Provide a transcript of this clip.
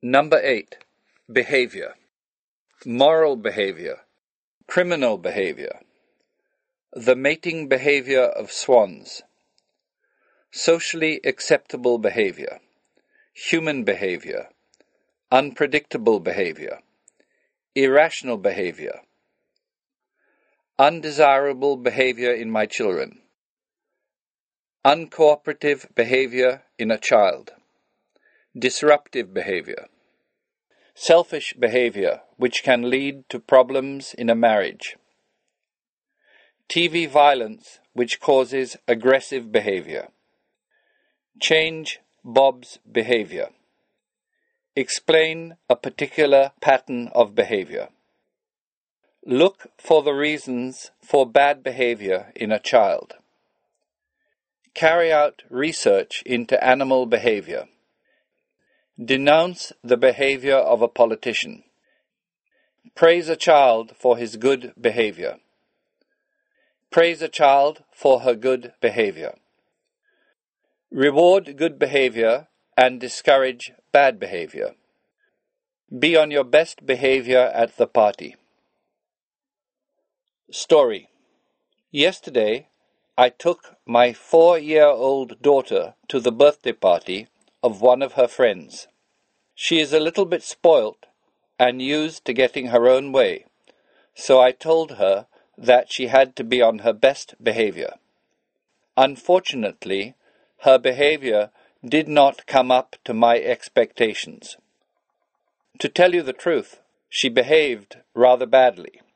Number 8. Behavior. Moral behavior. Criminal behavior. The mating behavior of swans. Socially acceptable behavior. Human behavior. Unpredictable behavior. Irrational behavior. Undesirable behavior in my children. Uncooperative behavior in a child. Disruptive behavior. Selfish behavior, which can lead to problems in a marriage. TV violence, which causes aggressive behavior. Change Bob's behavior. Explain a particular pattern of behavior. Look for the reasons for bad behavior in a child. Carry out research into animal behavior. Denounce the behavior of a politician. Praise a child for his good behavior. Praise a child for her good behavior. Reward good behavior and discourage bad behavior. Be on your best behavior at the party. Story. Yesterday, I took my 4-year-old daughter to the birthday party of one of her friends. She is a little bit spoilt and used to getting her own way, so I told her that she had to be on her best behavior. Unfortunately, her behavior did not come up to my expectations. To tell you the truth, she behaved rather badly.